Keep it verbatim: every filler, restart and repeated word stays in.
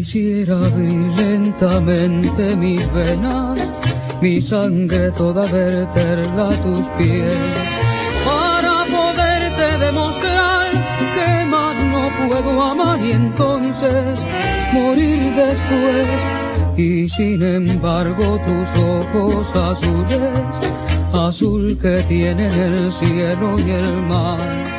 Quisiera abrir lentamente mis venas, mi sangre toda verterla a tus pies, para poderte demostrar que más no puedo amar y entonces morir después. Y sin embargo tus ojos azules, azul que tienen el cielo y el mar,